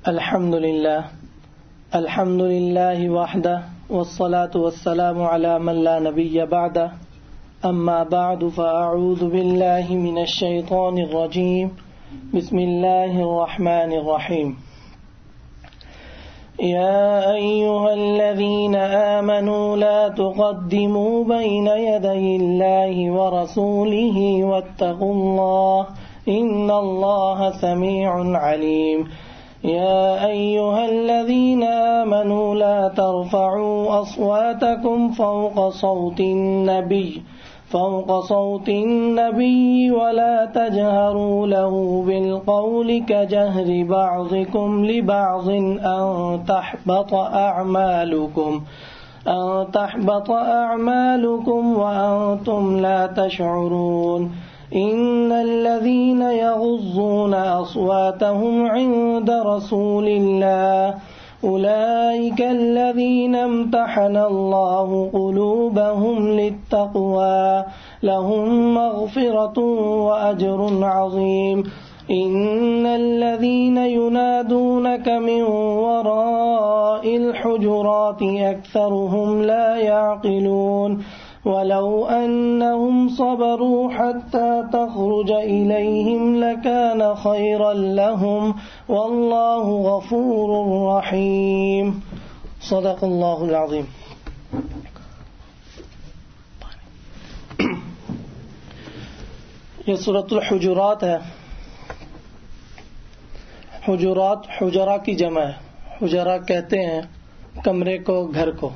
الحمد لله وحده والصلاة والسلام على من لا نبي بعده أما بعد فأعوذ بالله من الشيطان الرجيم بسم الله الرحمن الرحيم يا أيها الذين آمنوا لا تقدموا بين يدي الله ورسوله واتقوا الله إن الله سميع عليم يا أيها الذين آمنوا لا ترفعوا أصواتكم فوق صوت النبي ولا تجهروا له بالقول كجهر بعضكم لبعض أن تحبط أعمالكم وأنتم لا تشعرون إن الذين يغضون أصواتهم عند رسول الله أولئك الذين امتحن الله قلوبهم للتقوى لهم مغفرة وأجر عظيم إن الذين ينادونك من وراء الحجرات أكثرهم لا يعقلون ولو أنهم صبروا حتى تخرج إليهم لكان خيرا لهم والله غفور رحيم صدق الله العظيم. یہ سورۃ الحجرات ہے. حجرات حجرہ کی جمع ہے. حجرہ کہتے ہیں کمرے کو، گھر کو.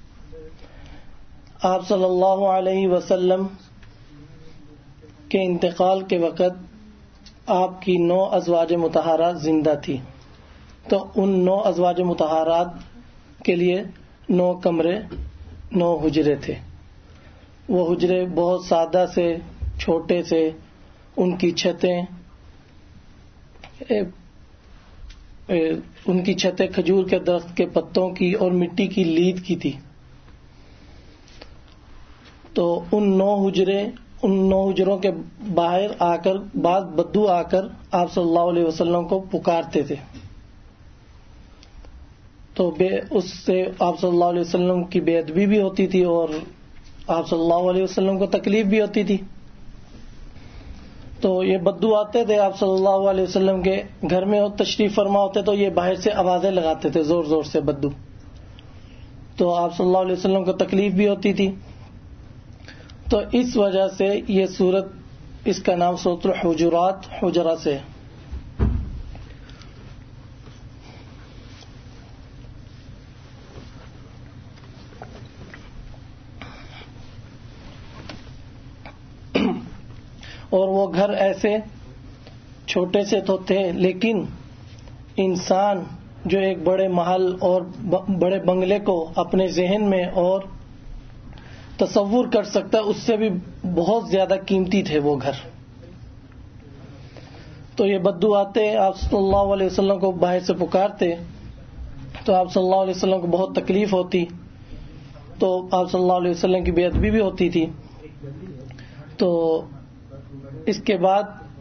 آپ صلی اللہ علیہ وسلم کے انتقال کے وقت آپ کی 9 ازواج مطہرات زندہ تھی، تو ان 9 ازواج مطہرات کے لیے 9 کمرے، 9 حجرے تھے. وہ حجرے بہت سادہ سے، چھوٹے سے، ان کی چھتیں کھجور کے درخت کے پتوں کی اور مٹی کی لید کی تھی. تو ان 9 حجروں کے باہر آ کر بعض بدو آ کر آپ صلی اللہ علیہ وسلم کو پکارتے تھے. تو اس سے آپ صلی اللہ علیہ وسلم کی بے ادبی بھی ہوتی تھی اور آپ صلی اللہ علیہ وسلم کو تکلیف بھی ہوتی تھی. تو یہ بدو آتے تھے آپ صلی اللہ علیہ وسلم کے گھر میں تشریف فرما ہوتے تو یہ باہر سے آوازیں لگاتے تھے زور زور سے بدو. تو آپ صلی اللہ علیہ وسلم کو تکلیف بھی ہوتی تھی. تو اس وجہ سے یہ سورت، اس کا نام سورۃ الحجرات حجرہ سے. اور وہ گھر ایسے چھوٹے سے تو تھے، لیکن انسان جو ایک بڑے محل اور بڑے بنگلے کو اپنے ذہن میں اور تصور کر سکتا ہے، اس سے بھی بہت زیادہ قیمتی تھے وہ گھر. تو یہ بدو آتے، آپ صلی اللہ علیہ وسلم کو باہر سے پکارتے، تو آپ صلی اللہ علیہ وسلم کو بہت تکلیف ہوتی. تو آپ صلی اللہ علیہ وسلم کی بے ادبی بھی ہوتی تھی. تو اس کے بعد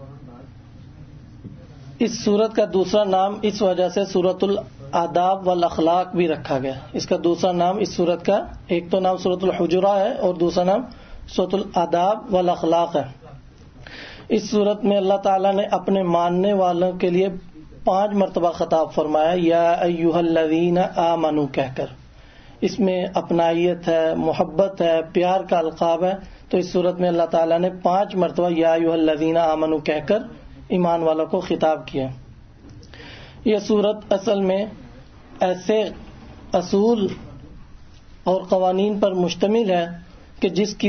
اس سورت کا دوسرا نام اس وجہ سے سورۃ الآداب والاخلاق بھی رکھا گیا. اس کا دوسرا نام اس سورت کا، ایک تو نام سورۃ الحجرہ ہے اور دوسرا نام سورۃ الآداب والاخلاق ہے. اس سورت میں اللہ تعالیٰ نے اپنے ماننے والوں کے لیے 5 مرتبہ خطاب فرمایا یا ایھا الذین آمنوا کہہ کر. اس میں اپنائیت ہے، محبت ہے، پیار کا القاب ہے. تو اس صورت میں اللہ تعالیٰ نے 5 مرتبہ یا ایھا الذین آمنوا کہہ کر ایمان والوں کو خطاب کیا. یہ صورت اصل میں ایسے اصول اور قوانین پر مشتمل ہے کہ جس کی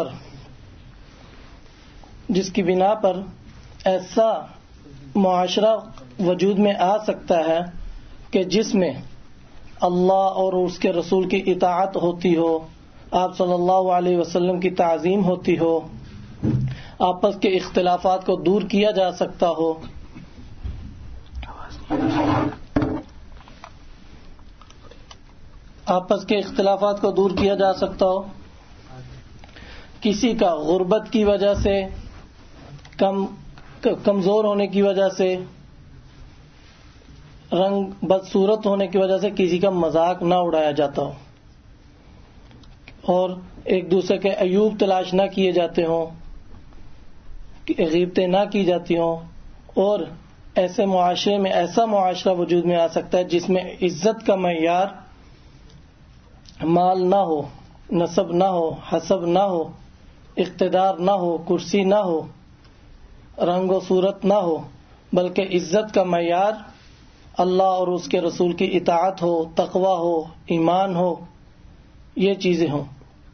بنا پر ایسا معاشرہ وجود میں آ سکتا ہے کہ جس میں اللہ اور اس کے رسول کی اطاعت ہوتی ہو، آپ صلی اللہ علیہ وسلم کی تعظیم ہوتی ہو، آپس کے اختلافات کو دور کیا جا سکتا ہو، کسی کا غربت کی وجہ سے، کمزور ہونے کی وجہ سے رنگ بدصورت ہونے کی وجہ سے کسی کا مذاق نہ اڑایا جاتا ہو، اور ایک دوسرے کے عیوب تلاش نہ کیے جاتے ہوں، غیبتیں نہ کی جاتی ہوں، اور ایسے معاشرے میں ایسا معاشرہ وجود میں آ سکتا ہے جس میں عزت کا معیار مال نہ ہو، نسب نہ ہو، حسب نہ ہو، اقتدار نہ ہو، کرسی نہ ہو، رنگ و صورت نہ ہو، بلکہ عزت کا معیار اللہ اور اس کے رسول کی اطاعت ہو، تقوی ہو، ایمان ہو، یہ چیزیں ہوں.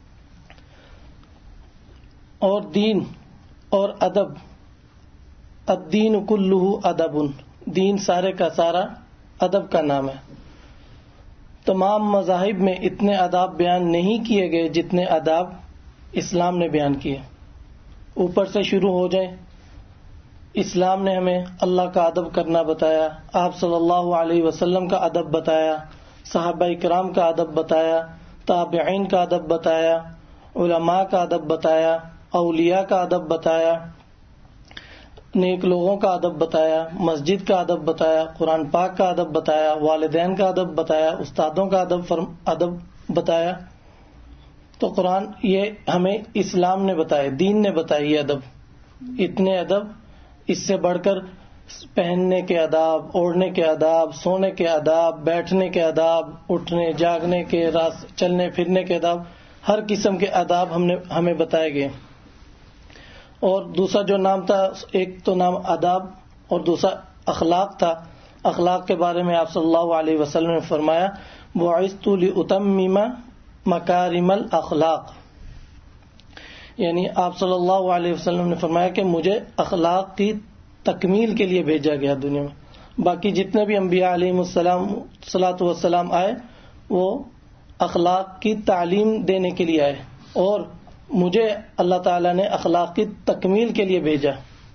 اور دین اور ادب، الدین کلہ ادب، دین سارے کا سارا ادب کا نام ہے. تمام مذاہب میں اتنے آداب بیان نہیں کیے گئے جتنے آداب اسلام نے بیان کیے. اوپر سے شروع ہو جائیں، اسلام نے ہمیں اللہ کا ادب کرنا بتایا، آپ صلی اللہ علیہ وسلم کا ادب بتایا، صحابہ کرام کا ادب بتایا، تابعین کا ادب بتایا، علماء کا ادب بتایا، اولیاء کا ادب بتایا، نیک لوگوں کا ادب بتایا، مسجد کا ادب بتایا، قرآن پاک کا ادب بتایا، والدین کا ادب بتایا، استادوں کا ادب بتایا. تو قرآن یہ ہمیں اسلام نے بتایا، دین نے بتایا یہ ادب. اتنے ادب، اس سے بڑھ کر پہننے کے آداب، اوڑھنے کے آداب، سونے کے آداب، بیٹھنے کے آداب، اٹھنے جاگنے کے، چلنے پھرنے کے آداب، ہر قسم کے آداب ہمیں بتائے گئے. اور دوسرا جو نام تھا، ایک تو نام آداب اور دوسرا اخلاق تھا. اخلاق کے بارے میں آپ صلی اللہ علیہ وسلم نے فرمایا، بعثت لأتمم مکارم الاخلاق، یعنی آپ صلی اللہ علیہ وسلم نے فرمایا کہ مجھے اخلاق کی تکمیل کے لیے بھیجا گیا دنیا میں. باقی جتنے بھی انبیاء علیہ الصلاۃ والسلام آئے وہ اخلاق کی تعلیم دینے کے لیے آئے، اور مجھے اللہ تعالیٰ نے اخلاق کی تکمیل کے لیے بھیجا.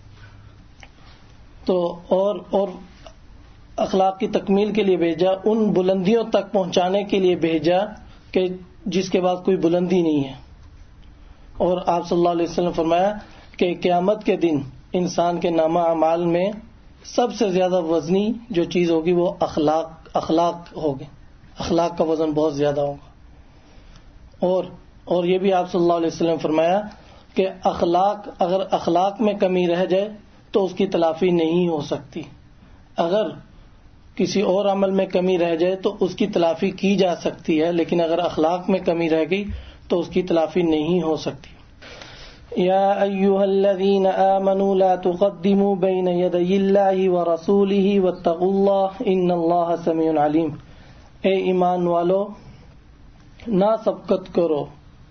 تو اور اخلاق کی تکمیل کے لیے بھیجا، ان بلندیوں تک پہنچانے کے لیے بھیجا کہ جس کے بعد کوئی بلندی نہیں ہے. اور آپ صلی اللہ علیہ وسلم فرمایا کہ قیامت کے دن انسان کے نامہ اعمال میں سب سے زیادہ وزنی جو چیز ہوگی وہ اخلاق ہوگی. اخلاق کا وزن بہت زیادہ ہوگا. اور یہ بھی آپ صلی اللہ علیہ وسلم فرمایا کہ اگر اخلاق میں کمی رہ جائے تو اس کی تلافی نہیں ہو سکتی. اگر کسی اور عمل میں کمی رہ جائے تو اس کی تلافی کی جا سکتی ہے، لیکن اگر اخلاق میں کمی رہ گئی تو اس کی تلافی نہیں ہو سکتی. یا ایھا الذین آمنوا لا تقدموا بین یدی اللہ ورسولہ واتقوا اللہ ان اللہ سمیع علیم. اے ایمان والو، نہ سبقت کرو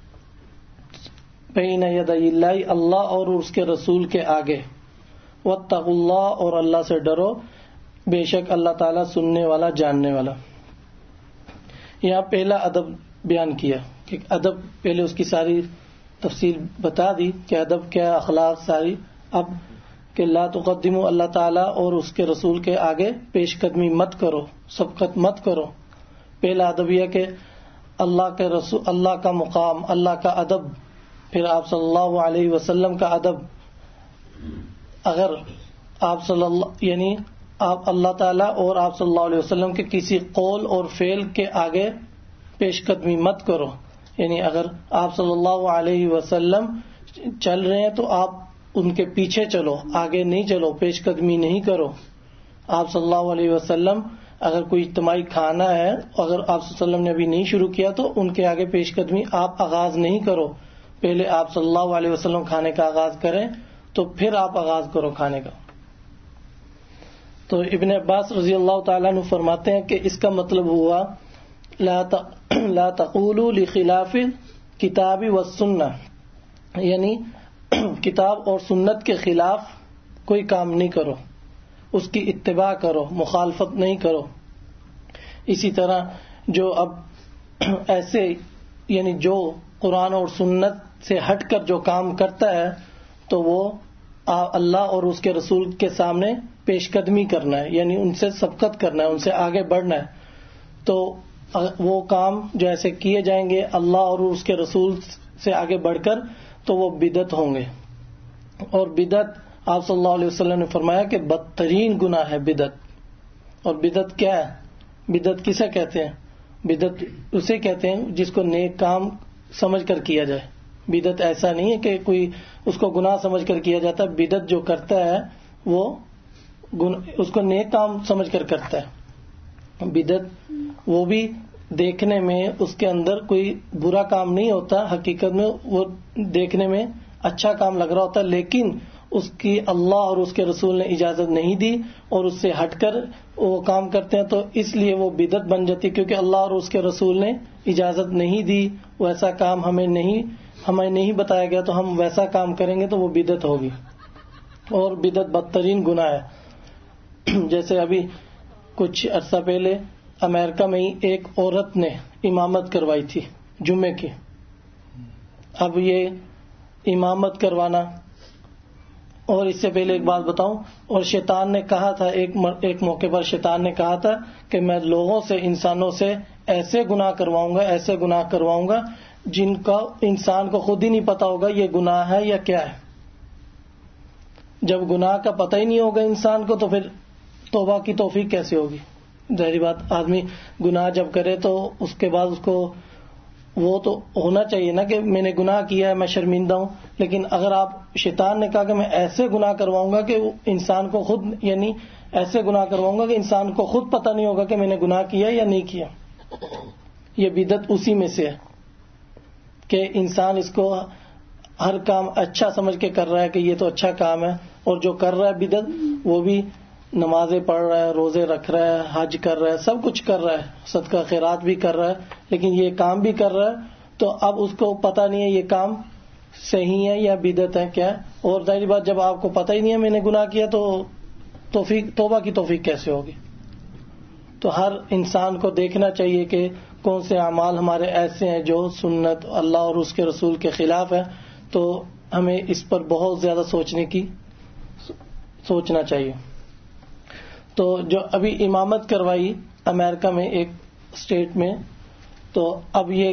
بین یدی اللہ، اللہ اور اس کے رسول کے آگے، واتقوا اللہ، اور اللہ سے ڈرو، بے شک اللہ تعالیٰ سننے والا جاننے والا. یہاں پہلا ادب بیان کیا کہ ادب، پہلے اس کی ساری تفصیل بتا دی کہ ادب کیا، اخلاق ساری. اب کہ لا تقدموا، اللہ تعالیٰ اور اس کے رسول کے آگے پیش قدمی مت کرو، سبقت مت کرو. پہلا ادب یہ کہ اللہ کے رسول، اللہ کا مقام، اللہ کا ادب، پھر آپ صلی اللہ علیہ وسلم کا ادب. اگر آپ آپ اللہ تعالیٰ اور آپ صلی اللہ علیہ وسلم کے کسی قول اور فعل کے آگے پیش قدمی مت کرو. یعنی اگر آپ صلی اللہ علیہ وسلم چل رہے ہیں تو آپ ان کے پیچھے چلو، آگے نہیں چلو، پیش قدمی نہیں کرو. آپ صلی اللہ علیہ وسلم اگر کوئی اجتماعی کھانا ہے، اگر آپ صلی اللہ علیہ وسلم نے ابھی نہیں شروع کیا تو ان کے آگے پیش قدمی آپ آغاز نہیں کرو. پہلے آپ صلی اللہ علیہ وسلم کھانے کا آغاز کریں تو پھر آپ آغاز کرو کھانے کا. تو ابن عباس رضی اللہ تعالیٰ عنہ فرماتے ہیں کہ اس کا مطلب ہوا لا تقولوا لخلاف کتاب والسنہ، یعنی کتاب اور سنت کے خلاف کوئی کام نہیں کرو، اس کی اتباع کرو، مخالفت نہیں کرو. اسی طرح جو اب ایسے یعنی جو قرآن اور سنت سے ہٹ کر جو کام کرتا ہے تو وہ اللہ اور اس کے رسول کے سامنے پیش قدمی کرنا ہے، یعنی ان سے سبقت کرنا ہے، ان سے آگے بڑھنا ہے. تو وہ کام جو ایسے کیے جائیں گے اللہ اور اس کے رسول سے آگے بڑھ کر تو وہ بدعت ہوں گے. اور بدعت آپ صلی اللہ علیہ وسلم نے فرمایا کہ بدترین گناہ ہے بدعت. اور بدعت کیا ہے؟ بدعت کسے کہتے ہیں؟ بدعت اسے کہتے ہیں جس کو نیک کام سمجھ کر کیا جائے. بدعت ایسا نہیں ہے کہ کوئی اس کو گناہ سمجھ کر کیا جاتا ہے. بدعت جو کرتا ہے وہ اس کو نیک کام سمجھ کر کرتا ہے. بدعت وہ بھی دیکھنے میں اس کے اندر کوئی برا کام نہیں ہوتا، حقیقت میں وہ دیکھنے میں اچھا کام لگ رہا ہوتا ہے، لیکن اس کی اللہ اور اس کے رسول نے اجازت نہیں دی اور اس سے ہٹ کر وہ کام کرتے ہیں، تو اس لیے وہ بدعت بن جاتی، کیونکہ اللہ اور اس کے رسول نے اجازت نہیں دی، ویسا کام ہمیں نہیں بتایا گیا، تو ہم ویسا کام کریں گے تو وہ بدعت ہوگی. اور بدعت بدترین گناہ ہے. جیسے ابھی کچھ عرصہ پہلے امریکہ میں ہی ایک عورت نے امامت کروائی تھی جمعے کی. اب یہ امامت کروانا، اور اس سے پہلے ایک بات بتاؤں، اور شیطان نے کہا تھا ایک موقع پر شیطان نے کہا تھا کہ میں لوگوں سے، انسانوں سے ایسے گناہ کرواؤں گا جن کا انسان کو خود ہی نہیں پتا ہوگا یہ گناہ ہے یا کیا ہے. جب گناہ کا پتہ ہی نہیں ہوگا انسان کو تو پھر توبہ کی توفیق کیسے ہوگی؟ ظاہری بات، آدمی گناہ جب کرے تو اس کے بعد اس کو وہ تو ہونا چاہیے نا کہ میں نے گناہ کیا ہے، میں شرمندہ ہوں. لیکن اگر آپ، شیطان نے کہا کہ میں ایسے گناہ کرواؤں گا کہ انسان کو خود، یعنی ایسے گناہ کرواؤں گا کہ انسان کو خود پتہ نہیں ہوگا کہ میں نے گناہ کیا یا نہیں کیا. یہ بدعت اسی میں سے ہے کہ انسان اس کو ہر کام اچھا سمجھ کے کر رہا ہے کہ یہ تو اچھا کام ہے، اور جو کر رہا ہے بدعت وہ بھی نمازیں پڑھ رہا ہے، روزے رکھ رہا ہے، حج کر رہا ہے، سب کچھ کر رہا ہے، صدقہ خیرات بھی کر رہا ہے، لیکن یہ کام بھی کر رہا ہے، تو اب اس کو پتہ نہیں ہے یہ کام صحیح ہے یا بدعت ہے کیا. اور ظاہری بات، جب آپ کو پتہ ہی نہیں ہے میں نے گناہ کیا تو توبہ کی توفیق کیسے ہوگی؟ تو ہر انسان کو دیکھنا چاہیے کہ کون سے اعمال ہمارے ایسے ہیں جو سنت اللہ اور اس کے رسول کے خلاف ہے، تو ہمیں اس پر بہت زیادہ سوچنا چاہیے. تو جو ابھی امامت کروائی امریکہ میں ایک اسٹیٹ میں، تو اب یہ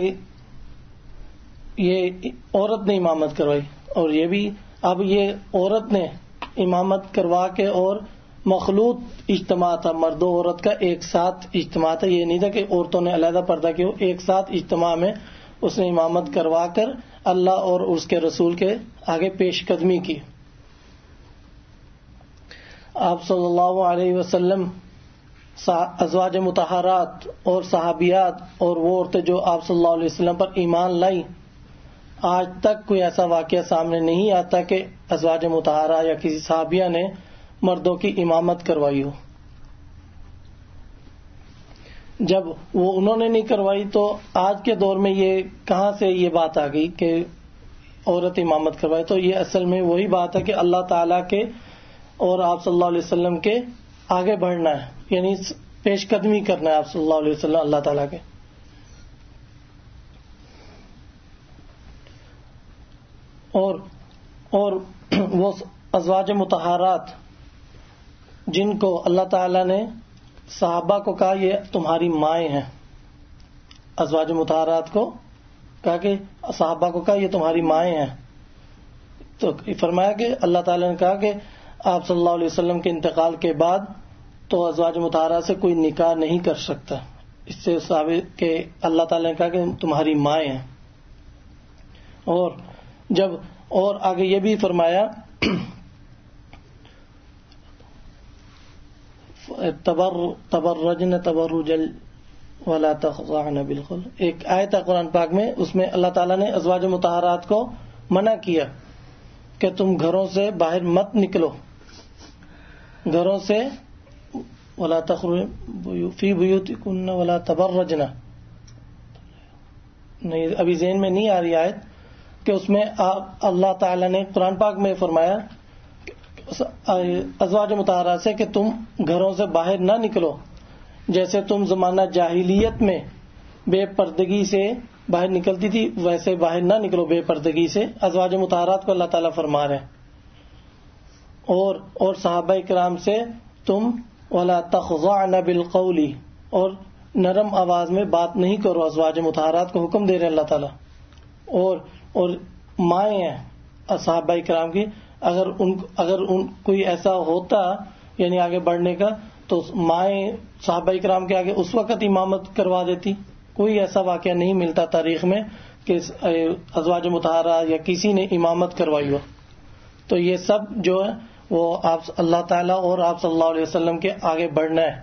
عورت نے امامت کروائی، اور یہ بھی اب یہ عورت نے امامت کروا کے، اور مخلوط اجتماع تھا، مرد و عورت کا ایک ساتھ اجتماع تھا. یہ نہیں تھا کہ عورتوں نے علیحدہ پردہ کیا، ایک ساتھ اجتماع میں اس نے امامت کروا کر اللہ اور اس کے رسول کے آگے پیش قدمی کی. آپ صلی اللہ علیہ وسلم، ازواج مطہرات اور صحابیات اور وہ عورتیں جو آپ صلی اللہ علیہ وسلم پر ایمان لائی، آج تک کوئی ایسا واقعہ سامنے نہیں آتا کہ ازواج مطہرہ یا کسی صحابیہ نے مردوں کی امامت کروائی ہو. جب وہ انہوں نے نہیں کروائی تو آج کے دور میں یہ کہاں سے یہ بات آ گئی کہ عورت امامت کروائے؟ تو یہ اصل میں وہی بات ہے کہ اللہ تعالیٰ کے اور آپ صلی اللہ علیہ وسلم کے آگے بڑھنا ہے، یعنی پیش قدمی کرنا ہے آپ صلی اللہ علیہ وسلم اللہ تعالیٰ کے. اور وہ ازواج مطہرات جن کو اللہ تعالیٰ نے صحابہ کو کہا یہ تمہاری مائیں ہیں، ازواج مطہرات کو کہا کہ صحابہ کو کہا یہ تمہاری مائیں ہیں، تو فرمایا کہ اللہ تعالیٰ نے کہا کہ آپ صلی اللہ علیہ وسلم کے انتقال کے بعد تو ازواج مطہرات سے کوئی نکاح نہیں کر سکتا. اس سے ثابت کہ اللہ تعالیٰ نے کہا کہ تمہاری مائیں ہیں. اور آگے یہ بھی فرمایا تبرجن تبرج ولا تخضعن بالقول. ایک آیت ہے قرآن پاک میں، اس میں اللہ تعالیٰ نے ازواج مطہرات کو منع کیا کہ تم گھروں سے باہر مت نکلو، گھروں سے ولا تخرجن فی بیوتکن ولا تبرجن. نہیں، ابھی ذہن میں نہیں آ رہی آیت کہ اس میں اللہ تعالیٰ نے قرآن پاک میں فرمایا ازواج مطہرات سے کہ تم گھروں سے باہر نہ نکلو، جیسے تم زمانہ جاہلیت میں بے پردگی سے باہر نکلتی تھی ویسے باہر نہ نکلو بے پردگی سے. ازواج مطہرات کو اللہ تعالیٰ فرما رہے ہیں. اور صحابہ کرام سے تم ولا تخضعن بالقول، اور نرم آواز میں بات نہیں کرو، ازواج مطہرات کو حکم دے رہے ہیں اللہ تعالیٰ. اور مائیں ہیں صحابہ کرام کی، اگر ان کوئی ایسا ہوتا یعنی آگے بڑھنے کا تو مائیں صحابہ کرام کے آگے اس وقت امامت کروا دیتی. کوئی ایسا واقعہ نہیں ملتا تاریخ میں کہ ازواج مطہرہ یا کسی نے امامت کروائی ہو. تو یہ سب جو ہے وہ آپ اللہ تعالیٰ اور آپ صلی اللہ علیہ وسلم کے آگے بڑھنا ہے.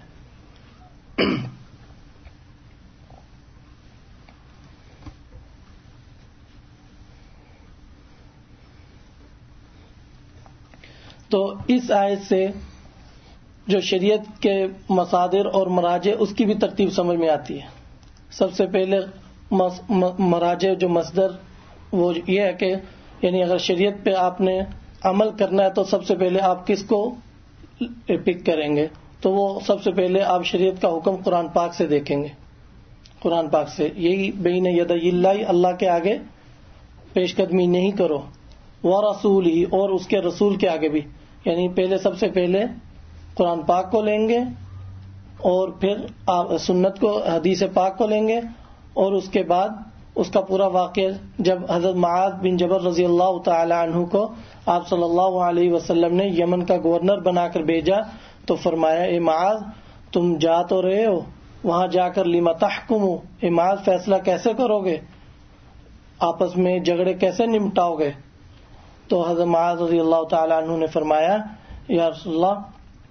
تو اس آیت سے جو شریعت کے مصادر اور مراجع اس کی بھی ترتیب سمجھ میں آتی ہے. سب سے پہلے مراجع جو مصدر وہ یہ ہے کہ یعنی اگر شریعت پہ آپ نے عمل کرنا ہے تو سب سے پہلے آپ کس کو پک کریں گے؟ تو وہ سب سے پہلے آپ شریعت کا حکم قرآن پاک سے دیکھیں گے. قرآن پاک سے یہی بین یدی اللہ، اللہ کے آگے پیش قدمی نہیں کرو. ورسول ہی، اور اس کے رسول کے آگے بھی، یعنی پہلے سب سے پہلے قرآن پاک کو لیں گے اور پھر سنت کو، حدیث پاک کو لیں گے، اور اس کے بعد اس کا پورا واقعہ جب حضرت معاذ بن جبل رضی اللہ تعالی عنہ کو آپ صلی اللہ علیہ وسلم نے یمن کا گورنر بنا کر بھیجا تو فرمایا اے معاذ تم جا تو رہے ہو، وہاں جا کر لما تحکمو، اے معاذ فیصلہ کیسے کرو گے، آپس میں جھگڑے کیسے نمٹاؤ گے؟ تو حضرت معاذ رضی اللہ تعالی عنہ نے فرمایا یا رسول اللہ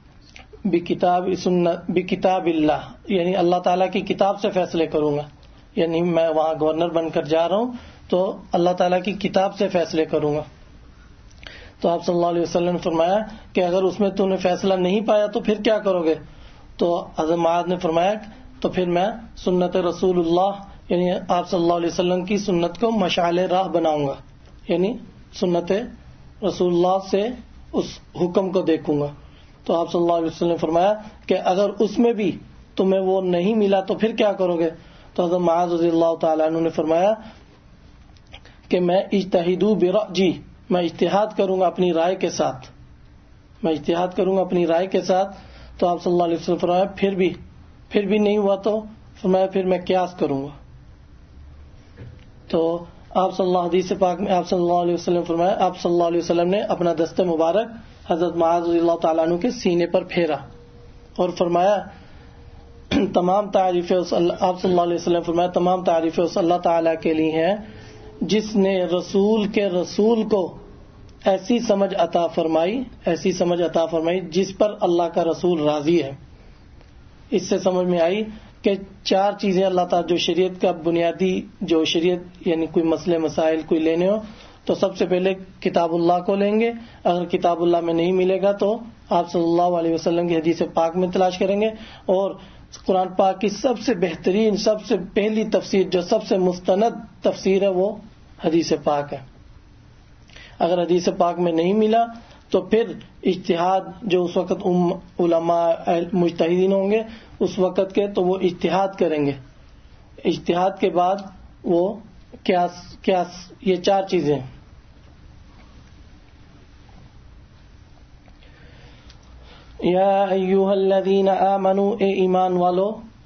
بکتاب اللہ، یعنی اللہ تعالیٰ کی کتاب سے فیصلے کروں گا. یعنی میں وہاں گورنر بن کر جا رہا ہوں تو اللہ تعالیٰ کی کتاب سے فیصلے کروں گا. تو آپ صلی اللہ علیہ وسلم نے فرمایا کہ اگر اس میں تم نے فیصلہ نہیں پایا تو پھر کیا کرو گے؟ تو حضرت معاذ نے فرمایا تو پھر میں سنت رسول اللہ، یعنی آپ صلی اللہ علیہ وسلم کی سنت کو مشعل راہ بناؤں گا، یعنی سنت رسول اللہ سے اس حکم کو دیکھوں گا. تو آپ صلی اللہ علیہ وسلم نے فرمایا کہ اگر اس میں بھی تمہیں وہ نہیں ملا تو پھر کیا کرو گے؟ تو حضرت معاذ رضی اللہ تعالیٰ عنہ نے فرمایا کہ میں اجتہدوا برأیی، میں اجتہاد کروں گا اپنی رائے کے ساتھ، میں اجتہاد کروں گا اپنی رائے کے ساتھ. تو آپ صلی اللہ علیہ وسلم فرمایا پھر بھی نہیں ہوا تو فرمایا پھر میں قیاس کروں گا. تو آپ صلی اللہ حدیث پاک میں آپ صلی اللہ علیہ وسلم فرمایا آپ صلی اللہ علیہ وسلم نے اپنا دست مبارک حضرت معاذ رضی اللہ تعالیٰ عنہ کے سینے پر پھیرا اور فرمایا تمام تعریفیں آپ صلی اللہ علیہ وسلم فرمایا تمام تعریفیں اس اللہ تعالیٰ کے لیے ہیں جس نے رسول کے رسول کو ایسی سمجھ عطا فرمائی جس پر اللہ کا رسول راضی ہے. اس سے سمجھ میں آئی کہ 4 چیزیں اللہ تعالیٰ جو شریعت کا بنیادی جو شریعت یعنی کوئی مسئلے مسائل کوئی لینے ہو تو سب سے پہلے کتاب اللہ کو لیں گے. اگر کتاب اللہ میں نہیں ملے گا تو آپ صلی اللہ علیہ وسلم کی حدیث پاک میں تلاش کریں گے، اور قرآن پاک کی سب سے بہترین سب سے پہلی تفسیر جو سب سے مستند تفسیر ہے وہ حدیث پاک ہے. اگر حدیث پاک میں نہیں ملا تو پھر اجتہاد جو اس وقت علماء مجتہدین ہوں گے اس وقت کے تو وہ اجتہاد کریں گے. اجتہاد کے بعد وہ قیاس یہ 4 چیزیں. یا ایھا الذین آمنوا، اے ایمان والو،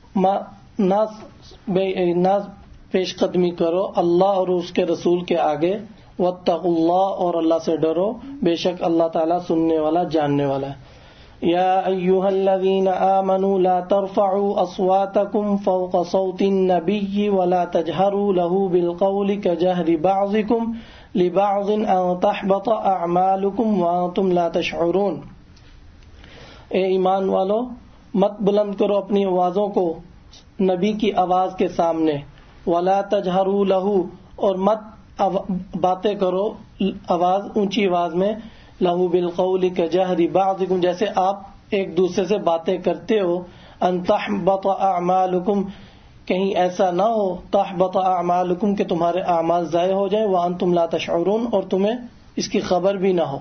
نہ پیش قدمی کرو اللہ اور اس کے رسول کے آگے، واتقوا اللہ، اور اللہ سے ڈرو، بے شک اللہ تعالیٰ سننے والا جاننے والا ہے. یا ایھا الذین آمنوا لا ترفعوا اصواتکم فوق صوت النبی ولا تجہروا له بالقول كجہر بعضکم لبعض ان تحبط اعمالکم وانتم لا تشعرون. اے ایمان والو، مت بلند کرو اپنی آوازوں کو نبی کی آواز کے سامنے، ولا تجہروا له، اور مت باتیں کرو آواز اونچی آواز میں، لہو بالقول کجہر بعضکم، جیسے آپ ایک دوسرے سے باتیں کرتے ہو، ان تحبط اعمالکم، کہیں ایسا نہ ہو، تحبط اعمالکم کہ تمہارے اعمال ضائع ہو جائیں، وانتم لا تشعرون، اور تمہیں اس کی خبر بھی نہ ہو.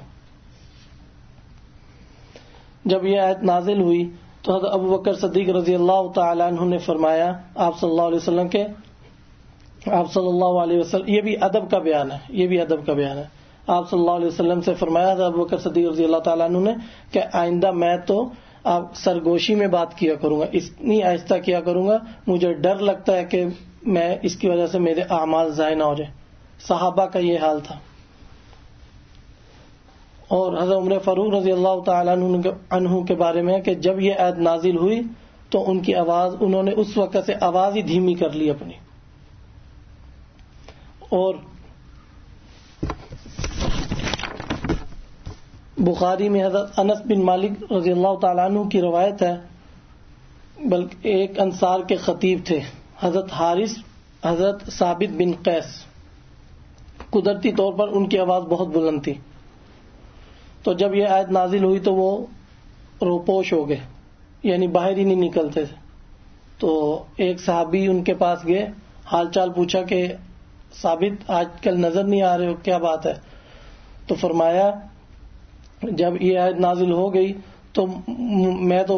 جب یہ آیت نازل ہوئی تو حضرت ابو بکر صدیق رضی اللہ تعالی عنہ نے فرمایا آپ صلی اللہ علیہ وسلم کے آپ صلی اللہ علیہ وسلم، یہ بھی ادب کا بیان ہے، آپ صلی اللہ علیہ وسلم سے فرمایا حضرت ابو بکر صدیق رضی اللہ تعالیٰ عنہ نے کہ آئندہ میں تو آپ سرگوشی میں بات کیا کروں گا، اتنی آہستہ کیا کروں گا، مجھے ڈر لگتا ہے کہ میں اس کی وجہ سے میرے اعمال ضائع نہ ہو جائیں. صحابہ کا یہ حال تھا. اور حضرت عمر فاروق رضی اللہ تعالیٰ عنہ کے بارے میں کہ جب یہ آیت نازل ہوئی تو ان کی آواز انہوں نے اس وقت سے آواز ہی دھیمی کر لی اپنی. اور بخاری میں حضرت انس بن مالک رضی اللہ تعالیٰ عنہ کی روایت ہے، بلکہ ایک انصار کے خطیب تھے حضرت حارث حضرت ثابت بن قیس. قدرتی طور پر ان کی آواز بہت بلند تھی، تو جب یہ آیت نازل ہوئی تو وہ روپوش ہو گئے، یعنی باہر ہی نہیں نکلتے تھے. تو ایک صحابی ان کے پاس گئے، حال چال پوچھا کہ ثابت آج کل نظر نہیں آ رہے ہو، کیا بات ہے؟ تو فرمایا جب یہ آیت نازل ہو گئی تو میں تو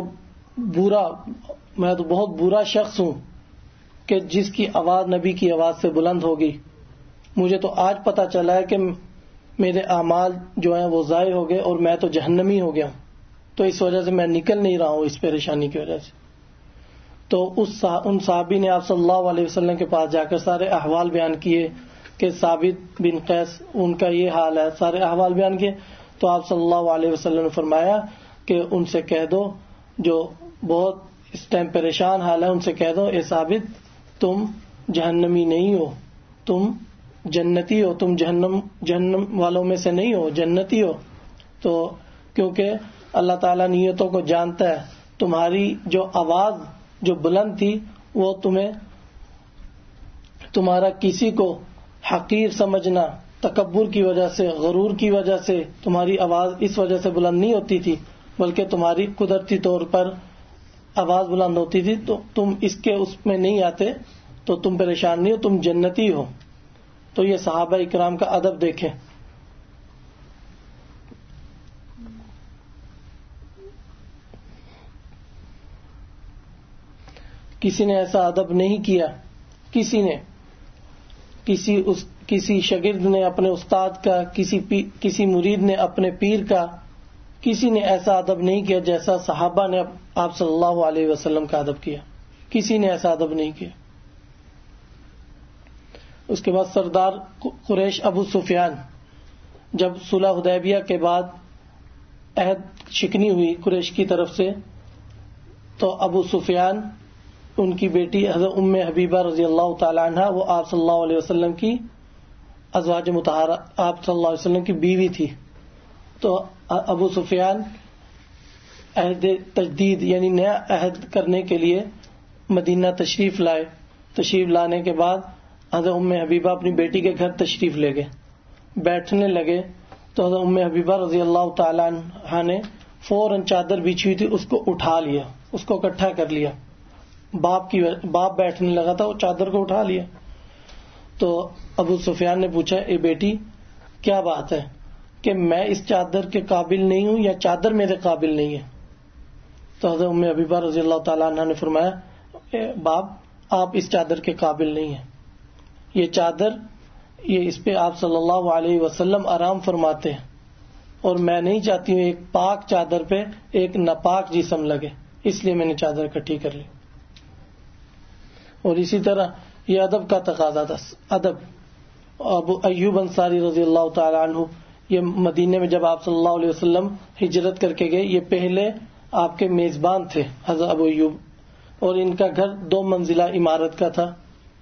بہت برا شخص ہوں کہ جس کی آواز نبی کی آواز سے بلند ہوگی. مجھے تو آج پتہ چلا ہے کہ میرے اعمال جو ہیں وہ ضائع ہو گئے اور میں تو جہنمی ہو گیا ہوں، تو اس وجہ سے میں نکل نہیں رہا ہوں اس پریشانی کی وجہ سے. تو ان صحابی نے آپ صلی اللہ علیہ وسلم کے پاس جا کر سارے احوال بیان کیے کہ ثابت بن قیس ان کا یہ حال ہے، سارے احوال بیان کیے. تو آپ صلی اللہ علیہ وسلم نے فرمایا کہ ان سے کہہ دو جو بہت اس ٹائم پریشان حال ہے، ان سے کہہ دو اے ثابت تم جہنمی نہیں ہو، تم جنتی ہو، تم جہنم والوں میں سے نہیں ہو، جنتی ہو. تو کیونکہ اللہ تعالیٰ نیتوں کو جانتا ہے، تمہاری جو آواز جو بلند تھی وہ تمہارا کسی کو حقیر سمجھنا، تکبر کی وجہ سے، غرور کی وجہ سے تمہاری آواز اس وجہ سے بلند نہیں ہوتی تھی، بلکہ تمہاری قدرتی طور پر آواز بلند ہوتی تھی. تو تم اس میں نہیں آتے تو تم پریشان نہیں ہو، تم جنتی ہو. تو یہ صحابہ اکرام کا ادب دیکھیں. کسی نے ایسا ادب نہیں کیا، کسی شاگرد نے اپنے استاد کا، کسی مرید نے اپنے پیر کا، کسی نے ایسا ادب نہیں کیا جیسا صحابہ نے آپ صلی اللہ علیہ وسلم کا ادب کیا. کسی نے ایسا ادب نہیں کیا. اس کے بعد سردار قریش ابو سفیان، جب صلح حدیبیہ کے بعد عہد شکنی ہوئی قریش کی طرف سے، تو ابو سفیان ان کی بیٹی حضرت ام حبیبہ رضی اللہ تعالی عنہ، وہ آپ صلی اللہ علیہ وسلم کی ازواج مطہرہ، آپ صلی اللہ علیہ وسلم کی بیوی تھی. تو ابو سفیان عہد تجدید یعنی نیا عہد کرنے کے لیے مدینہ تشریف لائے. تشریف لانے کے بعد حضرت ام حبیبہ اپنی بیٹی کے گھر تشریف لے گئے. بیٹھنے لگے تو حضرت ام حبیبہ رضی اللہ تعالی عنہ نے فوراً چادر بچھی ہوئی تھی اس کو اٹھا لیا، اس کو اکٹھا کر لیا. باپ بیٹھنے لگا تھا، وہ چادر کو اٹھا لیا. تو ابو سفیان نے پوچھا اے بیٹی کیا بات ہے کہ میں اس چادر کے قابل نہیں ہوں یا چادر میرے قابل نہیں ہے؟ تو حضرت ام حبیبہ رضی اللہ تعالیٰ عنہ نے فرمایا باپ آپ اس چادر کے قابل نہیں ہیں، یہ چادر اس پہ آپ صلی اللہ علیہ وسلم آرام فرماتے ہیں، اور میں نہیں چاہتی ہوں ایک پاک چادر پہ ایک ناپاک جسم لگے، اس لیے میں نے چادر اکٹھی کر لی. اور اسی طرح یہ ادب کا تقاضا تھا. ادب. ابو ایوب انصاری رضی اللہ تعالی عنہ، یہ مدینے میں جب آپ صلی اللہ علیہ وسلم ہجرت کر کے گئے، یہ پہلے آپ کے میزبان تھے حضرت ابو ایوب، اور ان کا گھر 2 منزلہ عمارت کا تھا.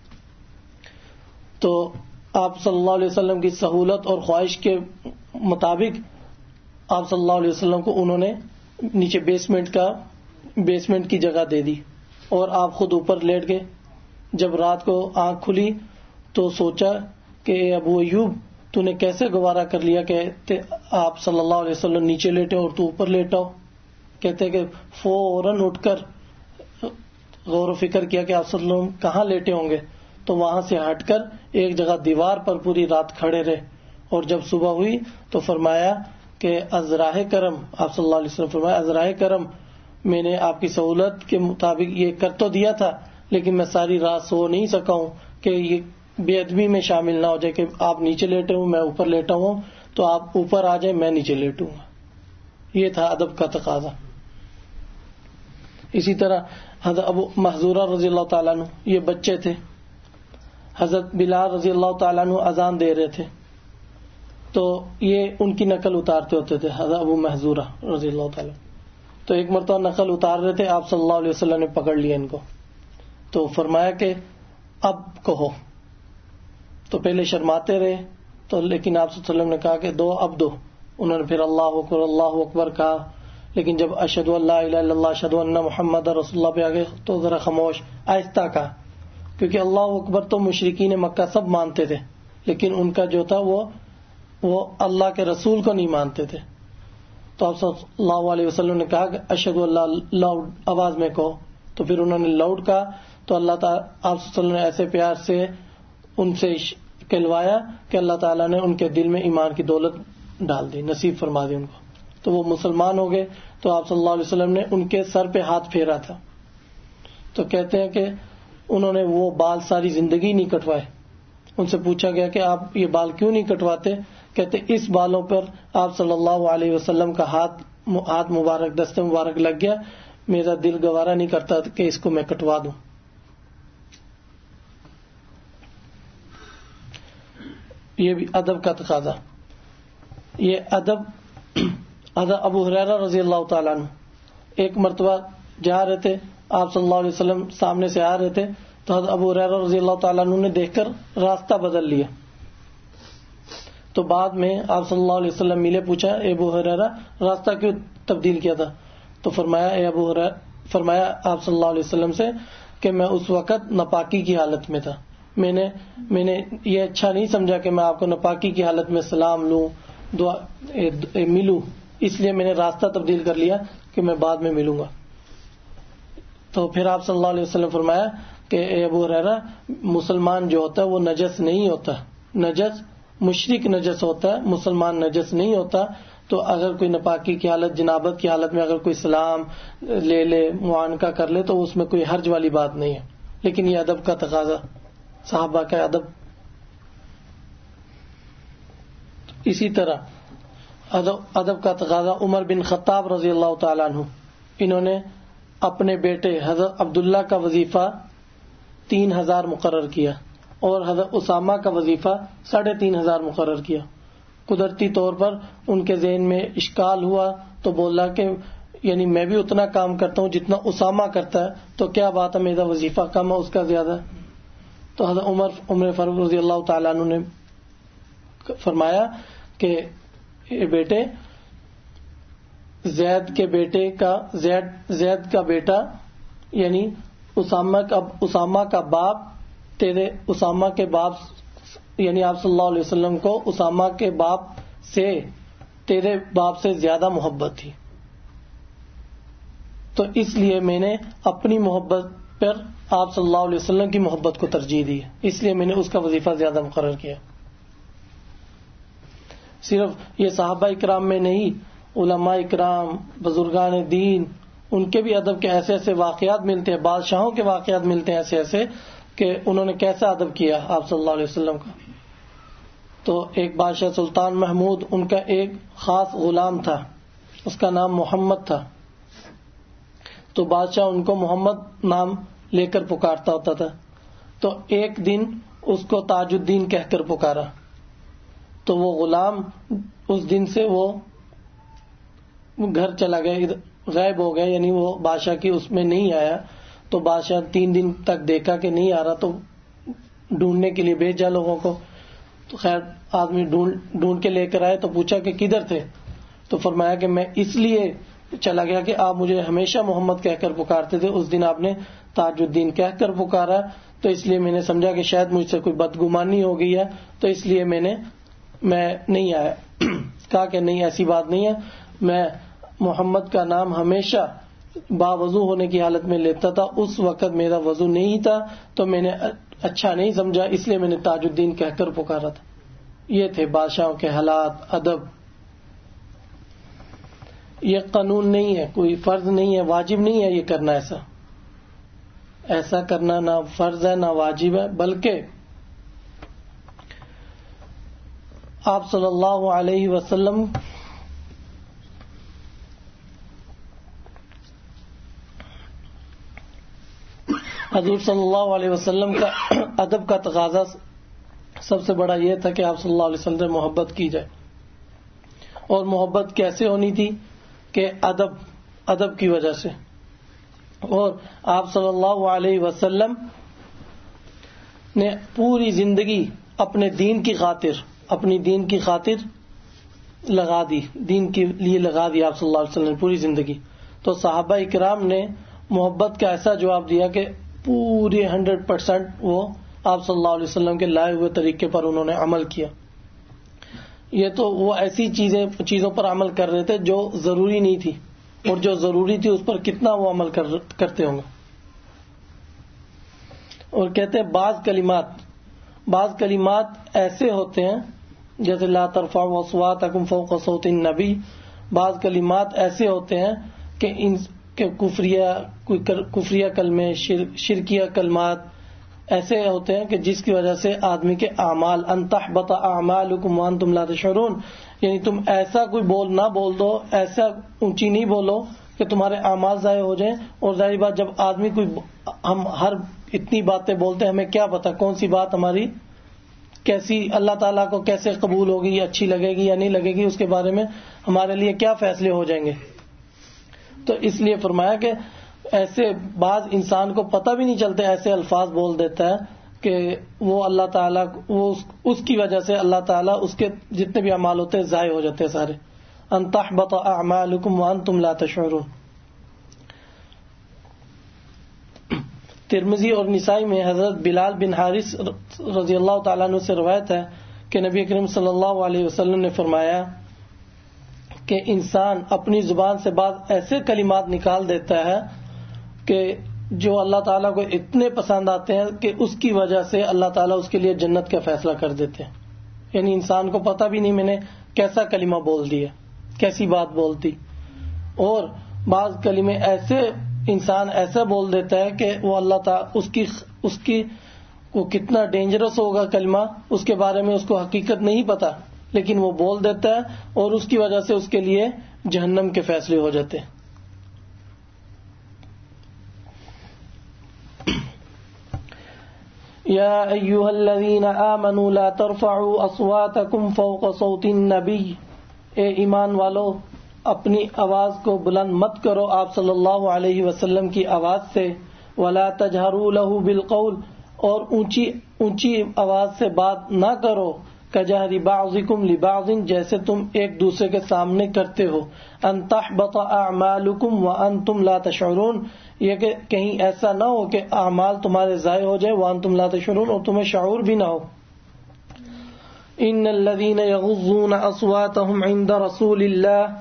تو آپ صلی اللہ علیہ وسلم کی سہولت اور خواہش کے مطابق آپ صلی اللہ علیہ وسلم کو انہوں نے نیچے بیسمنٹ کی جگہ دے دی، اور آپ خود اوپر لیٹ گئے. جب رات کو آنکھ کھلی تو سوچا کہ اے ابو ایوب تو نے کیسے گوارا کر لیا کہ آپ صلی اللہ علیہ وسلم نیچے لیٹے اور تو اوپر لیٹا ہو. کہتے کہ فوراً اٹھ کر غور و فکر کیا کہ آپ صلی اللہ علیہ وسلم کہاں لیٹے ہوں گے، تو وہاں سے ہٹ کر ایک جگہ دیوار پر پوری رات کھڑے رہے. اور جب صبح ہوئی تو فرمایا کہ ازراہ کرم، آپ صلی اللہ علیہ وسلم فرمایا ازراہ کرم، میں نے آپ کی سہولت کے مطابق یہ کر تو دیا تھا، لیکن میں ساری رات سو نہیں سکا ہوں کہ یہ بے ادبی میں شامل نہ ہو جائے کہ آپ نیچے لیٹے ہوں میں اوپر لیٹا ہوں، تو آپ اوپر آ جائیں میں نیچے لیٹوں گا. یہ تھا ادب کا تقاضا. اسی طرح حضرت ابو محذورہ رضی اللہ تعالیٰ عنہ، یہ بچے تھے. حضرت بلال رضی اللہ تعالیٰ عنہ اذان دے رہے تھے، تو یہ ان کی نقل اتارتے ہوتے تھے حضرت ابو محذورہ رضی اللہ تعالیٰ. تو ایک مرتبہ نقل اتار رہے تھے, آپ صلی اللہ علیہ وسلم نے پکڑ لیا ان کو, تو فرمایا کہ اب کہو. تو پہلے شرماتے رہے, تو لیکن آپ صلی اللہ علیہ وسلم نے کہا کہ دو, اب دو. انہوں نے پھر اللہ اکبر کہا, لیکن جب اشہد ان لا الہ الا اللہ اشہد ان محمد رسول اللہ پہ آگے تو ذرا خاموش آہستہ کہا, کیونکہ اللہ اکبر تو مشرکین مکہ سب مانتے تھے, لیکن ان کا جو تھا وہ اللہ کے رسول کو نہیں مانتے تھے. تو آپ صلی اللہ علیہ وسلم نے کہا کہ اشہد اللہ, لاؤڈ آواز میں کہو. تو پھر انہوں نے لاؤڈ کہا, تو اللہ تعالیٰ آپ صلی اللہ علیہ وسلم نے ایسے پیار سے ان سے کہلوایا کہ اللہ تعالیٰ نے ان کے دل میں ایمان کی دولت ڈال دی, نصیب فرما دی ان کو, تو وہ مسلمان ہو گئے. تو آپ صلی اللہ علیہ وسلم نے ان کے سر پہ ہاتھ پھیرا تھا. تو کہتے ہیں کہ انہوں نے وہ بال ساری زندگی نہیں کٹوائے. ان سے پوچھا گیا کہ آپ یہ بال کیوں نہیں کٹواتے؟ کہتے اس بالوں پر آپ صلی اللہ علیہ وسلم کا ہاتھ مبارک, دست مبارک لگ گیا, میرا دل گوارا نہیں کرتا کہ اس کو میں کٹوا دوں. یہ بھی ادب کا تقاضا. یہ ادب حضرت ابو ہریرہ رضی اللہ تعالیٰ عنہ ایک مرتبہ جا رہے تھے, آپ صلی اللہ علیہ وسلم سامنے سے آ رہے تھے, تو حضرت ابو ہریرہ رضی اللہ تعالیٰ عنہ نے دیکھ کر راستہ بدل لیا. تو بعد میں آپ صلی اللہ علیہ وسلم ملے, پوچھا اے ابو ہریرہ راستہ کیوں تبدیل کیا تھا؟ تو فرمایا آپ صلی اللہ علیہ وسلم سے کہ میں اس وقت ناپاکی کی حالت میں تھا. میں نے یہ اچھا نہیں سمجھا کہ میں آپ کو ناپاکی کی حالت میں سلام لوں, دعا ملوں, اس لیے میں نے راستہ تبدیل کر لیا کہ میں بعد میں ملوں گا. تو پھر آپ صلی اللہ علیہ وسلم فرمایا کہ اے ابو ہریرہ, مسلمان جو ہوتا ہے وہ نجس نہیں ہوتا, نجس مشرک نجس ہوتا ہے, مسلمان نجس نہیں ہوتا. تو اگر کوئی ناپاکی کی حالت, جنابت کی حالت میں اگر کوئی سلام لے معانقہ کر لے تو اس میں کوئی حرج والی بات نہیں ہے, لیکن یہ ادب کا تقاضا, صحابہ کا ادب. اسی طرح ادب کا تقاضا عمر بن خطاب رضی اللہ تعالیٰ عنہ, انہوں نے اپنے بیٹے حضرت عبداللہ کا وظیفہ 3000 مقرر کیا اور حضرت اسامہ کا وظیفہ 3500 مقرر کیا. قدرتی طور پر ان کے ذہن میں اشکال ہوا, تو بولا کہ یعنی میں بھی اتنا کام کرتا ہوں جتنا اسامہ کرتا ہے, تو کیا بات ہے میرا وظیفہ کم ہے اس کا زیادہ. تو حضرت عمر فاروق رضی اللہ تعالیٰ عنہ نے فرمایا کہ بیٹے, زید کا بیٹا یعنی اسامہ کا باپ, تیرے اسامہ کے باپ یعنی آپ صلی اللہ علیہ وسلم کو اسامہ کے باپ سے تیرے باپ سے زیادہ محبت تھی, تو اس لیے میں نے اپنی محبت پر آپ صلی اللہ علیہ وسلم کی محبت کو ترجیح دی, اس لیے میں نے اس کا وظیفہ زیادہ مقرر کیا. صرف یہ صحابہ اکرام میں نہیں, علماء اکرام, بزرگان دین, ان کے بھی ادب کے ایسے ایسے واقعات ملتے ہیں, بادشاہوں کے واقعات ملتے ہیں ایسے ایسے کہ انہوں نے کیسا ادب کیا آپ صلی اللہ علیہ وسلم کا. تو ایک بادشاہ سلطان محمود, ان کا ایک خاص غلام تھا, اس کا نام محمد تھا. تو بادشاہ ان کو محمد نام لے کر پکارتا ہوتا تھا. تو ایک دن اس کو تاج الدین کہہ کر پکارا, تو وہ غلام اس دن سے وہ گھر چلا گیا, غائب ہو گیا, یعنی وہ بادشاہ کی اس میں نہیں آیا. تو بادشاہ 3 دن تک دیکھا کہ نہیں آ رہا, تو ڈھونڈنے کے لیے بھیجا لوگوں کو. تو خیر آدمی ڈھونڈ کے لے کر آئے, تو پوچھا کہ کدھر تھے؟ تو فرمایا کہ میں اس لیے چلا گیا کہ آپ مجھے ہمیشہ محمد کہہ کر پکارتے تھے, اس دن آپ نے تاج الدین کہہ کر پکارا, تو اس لیے میں نے سمجھا کہ شاید مجھ سے کوئی بدگمانی ہو گئی ہے, تو اس لیے میں نہیں آیا. کہا کہ نہیں, ایسی بات نہیں ہے, میں محمد کا نام ہمیشہ باوضو ہونے کی حالت میں لیتا تھا, اس وقت میرا وضو نہیں تھا, تو میں نے اچھا نہیں سمجھا, اس لیے میں نے تاج الدین کہہ کر پکارا تھا. یہ تھے بادشاہوں کے حالات, ادب. یہ قانون نہیں ہے, کوئی فرض نہیں ہے, واجب نہیں ہے یہ کرنا, ایسا کرنا نہ فرض ہے نہ واجب ہے, بلکہ آپ صلی اللہ علیہ وسلم حضور صلی اللہ علیہ وسلم کا ادب کا تقاضا سب سے بڑا یہ تھا کہ آپ صلی اللہ علیہ وسلم سے محبت کی جائے. اور محبت کیسے ہونی تھی کہ ادب کی وجہ سے. اور آپ صلی اللہ علیہ وسلم نے پوری زندگی اپنے دین کی خاطر لگا دی، دین کے لیے لگا دی آپ صلی اللہ علیہ وسلم نے پوری زندگی. تو صحابہ اکرام نے محبت کا ایسا جواب دیا کہ پوری 100% وہ آپ صلی اللہ علیہ وسلم کے لائے ہوئے طریقے پر انہوں نے عمل کیا. یہ تو وہ ایسی چیزوں پر عمل کر رہے تھے جو ضروری نہیں تھی، اور جو ضروری تھی اس پر کتنا وہ عمل کرتے ہوں گے. اور کہتے ہیں بعض کلمات ایسے ہوتے ہیں جیسے لا ترفعوا اصواتکم فوق صوت النبی. بعض کلمات ایسے ہوتے ہیں کہ کفریہ کلمے، شرکیہ کلمات ایسے ہوتے ہیں کہ جس کی وجہ سے آدمی کے اعمال ان تحبط اعمالکم وانتم لا تشعرون، یعنی تم ایسا کوئی بول نہ بول دو، ایسا اونچی نہیں بولو کہ تمہارے اعمال ضائع ہو جائیں. اور ظاہر بات جب آدمی ہم ہر اتنی باتیں بولتے ہیں، ہمیں کیا پتا کون سی بات ہماری کیسی اللہ تعالیٰ کو کیسے قبول ہوگی، اچھی لگے گی یا نہیں لگے گی، اس کے بارے میں ہمارے لیے کیا فیصلے ہو جائیں گے. تو اس لیے فرمایا کہ ایسے بعض انسان کو پتہ بھی نہیں چلتے، ایسے الفاظ بول دیتا ہے کہ وہ اللہ تعالیٰ اس کی وجہ سے اللہ تعالیٰ اس کے جتنے بھی اعمال ہوتے ہیں ضائع ہو جاتے ہیں سارے. ان تحبط اعمالکم وانتم لا تشعرون. ترمذی اور نسائی میں حضرت بلال بن حارث رضی اللہ تعالیٰ عنہ سے روایت ہے کہ نبی کریم صلی اللہ علیہ وسلم نے فرمایا کہ انسان اپنی زبان سے بعض ایسے کلمات نکال دیتا ہے کہ جو اللہ تعالیٰ کو اتنے پسند آتے ہیں کہ اس کی وجہ سے اللہ تعالیٰ اس کے لیے جنت کا فیصلہ کر دیتے ہیں. یعنی انسان کو پتہ بھی نہیں میں نے کیسا کلمہ بول دیا، کیسی بات بولتی. اور بعض کلمے ایسے انسان ایسا بول دیتا ہے کہ وہ اللہ تعالیٰ اس کی وہ کتنا ڈینجرس ہوگا کلمہ، اس کے بارے میں اس کو حقیقت نہیں پتا، لیکن وہ بول دیتا ہے اور اس کی وجہ سے اس کے لیے جہنم کے فیصلے ہو جاتے ہیں. یا ایھا الذین آمنوا لا ترفعوا اصواتکم فوق صوت النبی. اے ایمان والو اپنی آواز کو بلند مت کرو آپ صلی اللہ علیہ وسلم کی آواز سے. ولا تجہروا له بالقول. اور اونچی آواز سے بات نہ کرو. کجہر بعضکم لبعض. جیسے تم ایک دوسرے کے سامنے کرتے ہو. ان تحبط اعمالکم وانتم لا تشعرون. یہ کہ کہیں ایسا نہ ہو کہ اعمال تمہارے ضائع ہو جائے وانتم لا تشعرون، اور تمہیں شعور بھی نہ ہو. ان الذین یغضون اصواتهم عند رسول اللہ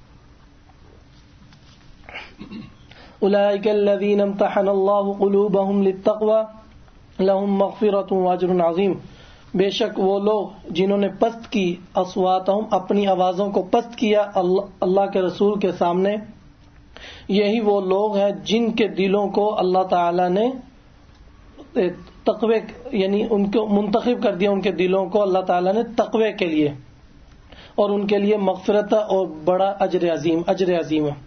اولئک الذین امتحن اللہ قلوبهم للتقوى لهم مغفرۃ واجر عظیم. بے شک وہ لوگ جنہوں نے پست کی اصواتہم اپنی آوازوں کو پست کیا اللہ کے رسول کے سامنے، یہی وہ لوگ ہیں جن کے دلوں کو اللہ تعالی نے تقوی یعنی ان کو منتخب کر دیا، ان کے دلوں کو اللہ تعالی نے تقوی کے لیے، اور ان کے لیے مغفرت اور بڑا اجر عظیم ہے.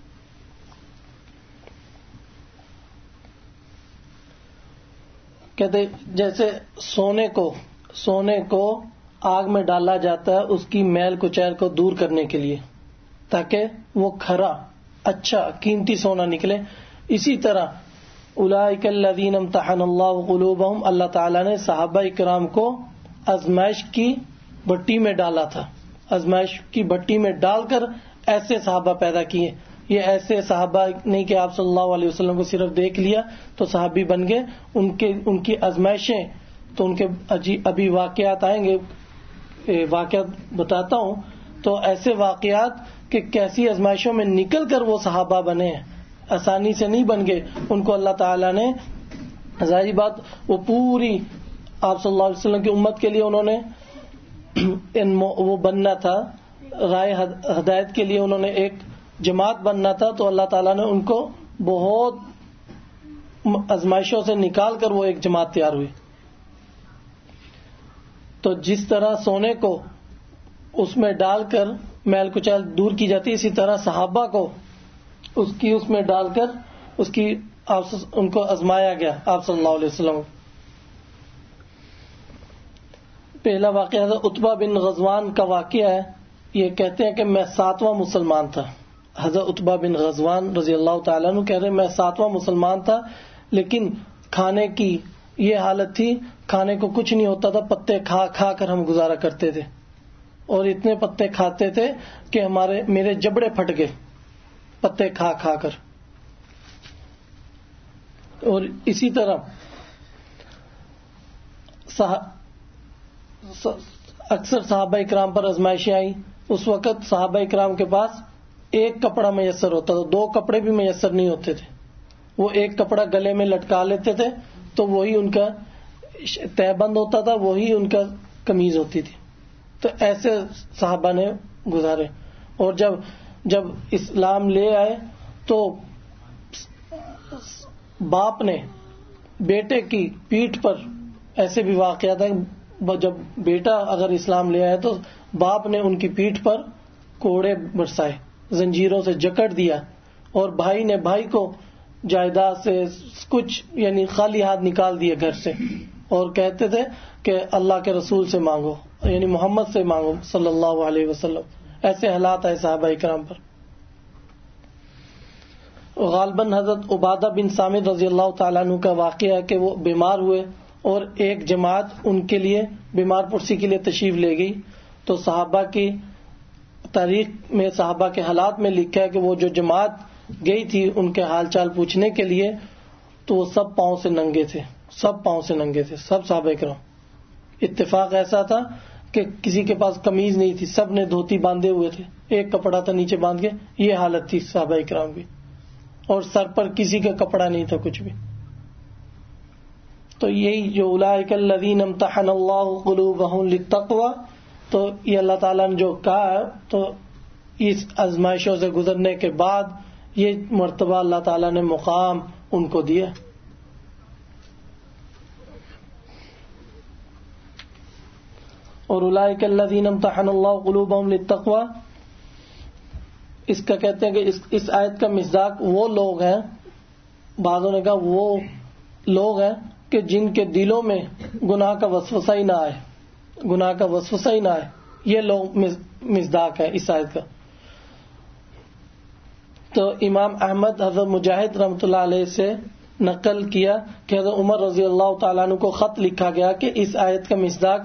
کہتے جیسے سونے کو آگ میں ڈالا جاتا ہے اس کی میل کچیل کو دور کرنے کے لیے تاکہ وہ کھرا اچھا قیمتی سونا نکلے، اسی طرح اولئک الذین امتحن اللہ قلوبہم، اللہ تعالیٰ نے صحابہ اکرام کو آزمائش کی بھٹی میں ڈالا تھا، آزمائش کی بھٹی میں ڈال کر ایسے صحابہ پیدا کیے. یہ ایسے صحابہ نہیں کہ آپ صلی اللہ علیہ وسلم کو صرف دیکھ لیا تو صحابی بن گئے، ان کی آزمائشیں تو ان کے ابھی واقعات آئیں گے، واقعات بتاتا ہوں. تو ایسے واقعات کہ کیسی آزمائشوں میں نکل کر وہ صحابہ بنے ہیں، آسانی سے نہیں بن گئے. ان کو اللہ تعالیٰ نے ظاہری بات وہ پوری آپ صلی اللہ علیہ وسلم کی امت کے لیے انہوں نے وہ بننا تھا، رائے ہدایت کے لیے انہوں نے ایک جماعت بننا تھا، تو اللہ تعالیٰ نے ان کو بہت آزمائشوں سے نکال کر وہ ایک جماعت تیار ہوئی. تو جس طرح سونے کو اس میں ڈال کر میل کچیل دور کی جاتی، اسی طرح صحابہ کو اس میں ڈال کر ان کو آزمایا گیا آپ صلی اللہ علیہ وسلم. پہلا واقعہ عتبہ بن غزوان کا واقعہ ہے یہ کہتے ہیں کہ میں 7واں مسلمان تھا. حضرت عتبہ بن غزوان رضی اللہ تعالیٰ عنہ کہہ رہے میں 7واں مسلمان تھا، لیکن کھانے کی یہ حالت تھی، کھانے کو کچھ نہیں ہوتا تھا، پتے کھا کھا کر ہم گزارا کرتے تھے، اور اتنے پتے کھاتے تھے کہ میرے جبڑے پھٹ گئے پتے کھا کھا کر. اور اسی طرح اکثر صحابہ اکرام پر آزمائشیں آئیں. اس وقت صحابہ اکرام کے پاس ایک کپڑا میسر ہوتا تھا، 2 کپڑے بھی میسر نہیں ہوتے تھے. وہ ایک کپڑا گلے میں لٹکا لیتے تھے تو وہی ان کا تہ بند ہوتا تھا، وہی ان کا قمیض ہوتی تھی. تو ایسے صحابہ نے گزارے. اور جب اسلام لے آئے تو باپ نے بیٹے کی پیٹھ پر، ایسے بھی واقعات ہیں جب بیٹا اگر اسلام لے آئے تو باپ نے ان کی پیٹھ پر کوڑے برسائے، زنجیروں سے جکڑ دیا، اور بھائی نے بھائی کو جائیداد سے کچھ یعنی خالی ہاتھ نکال دیے گھر سے، اور کہتے تھے کہ اللہ کے رسول سے مانگو، یعنی محمد سے مانگو صلی اللہ علیہ وسلم. ایسے حالات آئے صحابہ اکرام پر. غالباً حضرت عبادہ بن صامت رضی اللہ تعالیٰ عنہ کا واقعہ ہے کہ وہ بیمار ہوئے اور ایک جماعت ان کے لیے بیمار پرسی کے لیے تشریف لے گئی. تو صحابہ کی تاریخ میں، صحابہ کے حالات میں لکھا ہے کہ وہ جو جماعت گئی تھی ان کے حال چال پوچھنے کے لیے، تو وہ سب پاؤں سے ننگے تھے، سب صحابہ کرام. اتفاق ایسا تھا کہ کسی کے پاس قمیض نہیں تھی، سب نے دھوتی باندھے ہوئے تھے، ایک کپڑا تھا نیچے باندھ کے. یہ حالت تھی صحابہ کرام کی، اور سر پر کسی کا کپڑا نہیں تھا کچھ بھی. تو یہی جو اولئک الذین امتحن اللہ قلوبہم للتقوی، تو یہ اللہ تعالیٰ نے جو کہا ہے، تو اس آزمائشوں سے گزرنے کے بعد یہ مرتبہ اللہ تعالیٰ نے مقام ان کو دیا. اور اولئک الذین امتحن اللہ قلوبہم للتقوی، اس کا کہتے ہیں کہ اس آیت کا مصداق وہ لوگ ہیں، بعضوں نے کہا وہ لوگ ہیں کہ جن کے دلوں میں گناہ کا وسوسہ ہی نہ آئے، یہ لوگ مصداق ہے اس آیت کا. تو امام احمد حضرت مجاہد رحمۃ اللہ علیہ سے نقل کیا کہ حضرت عمر رضی اللہ تعالیٰ عنہ کو خط لکھا گیا کہ اس آیت کا مصداق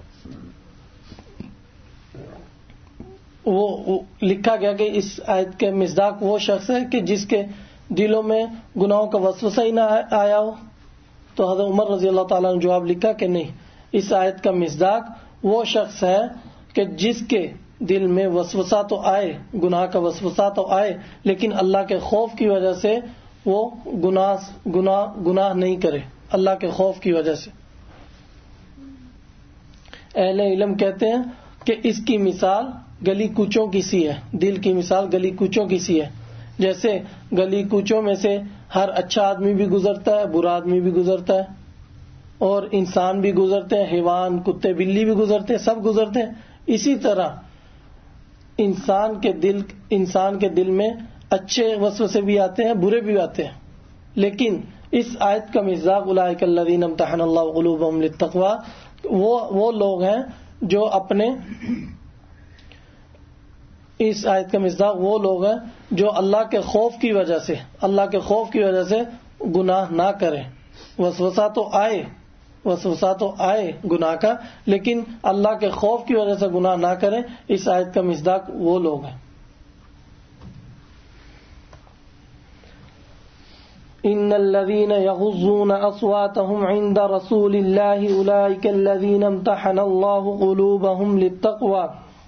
وہ لکھا گیا کہ اس آیت کے مصداق وہ شخص ہے کہ جس کے دلوں میں گناہوں کا وسوسہ ہی نہ آیا ہو. تو حضرت عمر رضی اللہ تعالیٰ نے جواب لکھا کہ نہیں، اس آیت کا مصداق وہ شخص ہے کہ جس کے دل میں وسوسہ تو آئے، گناہ کا وسوسہ تو آئے، لیکن اللہ کے خوف کی وجہ سے وہ گناہ نہیں کرے، اللہ کے خوف کی وجہ سے. اہل علم کہتے ہیں کہ اس کی مثال گلی کوچوں کی سی ہے، دل کی مثال گلی کوچوں کی سی ہے. جیسے گلی کوچوں میں سے ہر اچھا آدمی بھی گزرتا ہے، برا آدمی بھی گزرتا ہے، اور انسان بھی گزرتے ہیں، حیوان، کتے، بلی بھی گزرتے ہیں، سب گزرتے ہیں. اسی طرح انسان کے دل میں اچھے وسوسے بھی آتے ہیں، برے بھی آتے ہیں. لیکن اس آیت کا مصداق اولئک الذین امتحن اللہ قلوبہم للتقوی، وہ لوگ ہیں جو اپنے، اس آیت کا مصداق وہ لوگ ہیں جو اللہ کے خوف کی وجہ سے گناہ نہ کریں. وسوسہ تو آئے گناہ کا، لیکن اللہ کے خوف کی وجہ سے گناہ نہ کریں. اس آیت کا مصداق وہ لوگ ہیں. ان الذين يغضون اصواتهم عند رسول الله اولئك الذين امتحن الله قلوبهم للتقوى،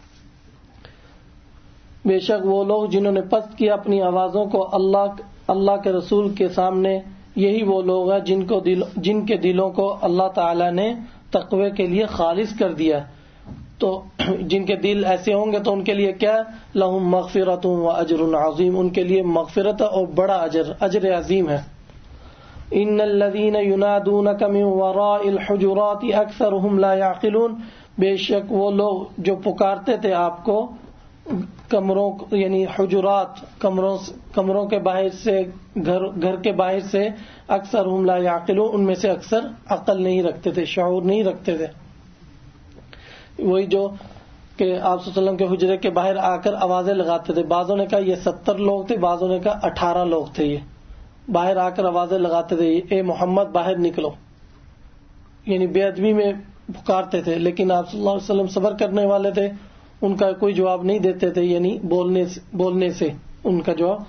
بے شک وہ لوگ جنہوں نے پست کیا اپنی آوازوں کو اللہ کے رسول کے سامنے، یہی وہ لوگ ہیں جن کے دلوں کو اللہ تعالی نے تقوی کے لیے خالص کر دیا. تو جن کے دل ایسے ہوں گے تو ان کے لیے کیا، لہم مغفرۃ و اجر عظیم، ان کے لیے مغفرت اور بڑا اجر عظیم ہے. ان الذین ینادونک من وراء الحجرات اکثرهم لا یعقلون، بے شک وہ لوگ جو پکارتے تھے آپ کو کمروں یعنی حجرات کمروں کے باہر سے، گھر کے باہر سے، اکثرهم لا یعقلون، ان میں سے اکثر عقل نہیں رکھتے تھے، شعور نہیں رکھتے تھے. وہی جو کہ آپ صلی اللہ علیہ وسلم کے حجرے کے باہر آ کر آوازیں لگاتے تھے. بعضوں نے کہا یہ 70 لوگ تھے, بعضوں نے کہا 18 لوگ تھے. یہ باہر آ کر آوازیں لگاتے تھے, اے محمد باہر نکلو, یعنی بے ادبی میں پکارتے تھے. لیکن آپ صلی اللہ علیہ وسلم صبر کرنے والے تھے, ان کا کوئی جواب نہیں دیتے تھے, یعنی بولنے سے ان کا جواب.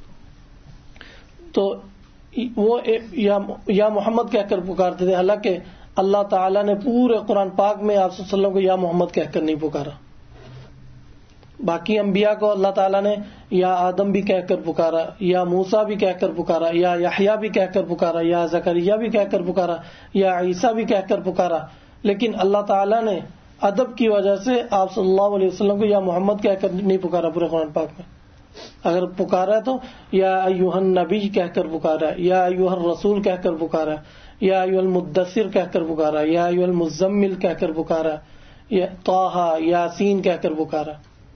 تو وہ یا محمد کہہ کر پکارتے تھے, حالانکہ اللہ تعالیٰ نے پورے قرآن پاک میں آپ صلی اللہ علیہ وسلم کو یا محمد کہہ کر نہیں پکارا. باقی انبیاء کو اللہ تعالیٰ نے یا آدم بھی کہہ کر پکارا, یا موسیٰ بھی کہہ کر پکارا, یا یحییٰ بھی کہہ کر پکارا, یا زکریا بھی کہہ کر پکارا, یا عیسیٰ بھی کہہ کر پکارا. لیکن اللہ تعالیٰ نے ادب کی وجہ سے آپ صلی اللہ علیہ وسلم کو یا محمد کہہ کر نہیں پکارا پورے قرآن پاک میں. اگر پکارا ہے تو یا ایھا النبی کہہ کر پکارا, یا ایھا الرسول کہہ کر پکارا, یا ایھا المدثر کہہ کر پکارا, یا ایھا المزمل کہہ کر پکارا, یا طٰہٰ یاسین کہہ کر پکارا.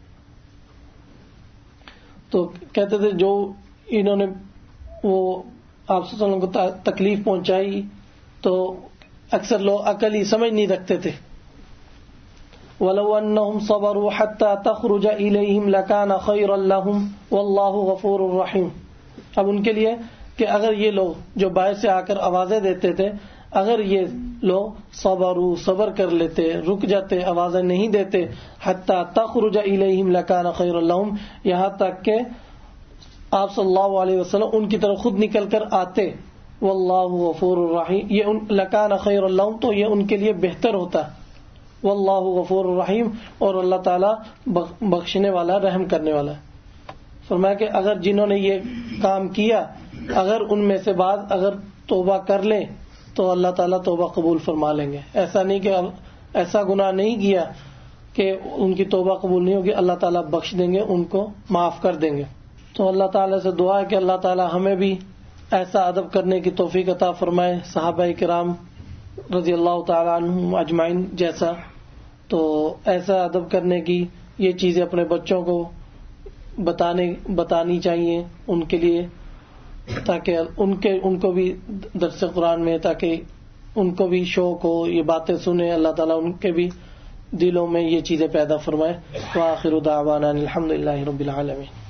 تو کہتے تھے جو انہوں نے وہ آپ صلی اللہ علیہ وسلم کو تکلیف پہنچائی تو اکثر لوگ عقل ہی سمجھ نہیں رکھتے تھے. وَلَوْ أَنَّهُمْ صَبَرُوا حَتَّى تَخْرُجَ إِلَيْهِمْ لَكَانَ خَيْرًا لَهُمْ وَاللَّهُ غَفُورٌ رَحِيمٌ. اب ان کے لیے کہ اگر یہ لوگ جو باہر سے آ کر آوازیں دیتے تھے, اگر یہ لوگ صبر کر لیتے, رک جاتے, آوازیں نہیں دیتے, حَتَّى تَخْرُجَ إِلَيْهِمْ لَكَانَ خَيْرًا لَهُمْ, یہاں تک کہ آپ صلی اللہ علیہ وسلم ان کی طرف خود نکل کر آتے. واللہ غفور الرحیم, یہ لکان خیر لہم, تو یہ ان کے لیے بہتر ہوتا. واللہ غفور الرحیم, اور اللہ تعالیٰ بخشنے والا, رحم کرنے والا. فرمایا کہ اگر جنہوں نے یہ کام کیا, اگر ان میں سے بعض اگر توبہ کر لیں تو اللہ تعالیٰ توبہ قبول فرما لیں گے. ایسا نہیں کہ ایسا گناہ نہیں کیا کہ ان کی توبہ قبول نہیں ہوگی, اللہ تعالیٰ بخش دیں گے, ان کو معاف کر دیں گے. تو اللہ تعالیٰ سے دعا ہے کہ اللہ تعالیٰ ہمیں بھی ایسا ادب کرنے کی توفیق عطا فرمائے صحابہ کرام رضی اللہ تعالیٰ عنہم اجمعین جیسا. تو ایسا ادب کرنے کی یہ چیزیں اپنے بچوں کو بتانی چاہیے ان کے لیے, تاکہ ان کو بھی درس قرآن میں, تاکہ ان کو بھی شوق ہو, یہ باتیں سنیں, اللہ تعالیٰ ان کے بھی دلوں میں یہ چیزیں پیدا فرمائے. وآخر دعوانا الحمدللہ رب العالمین.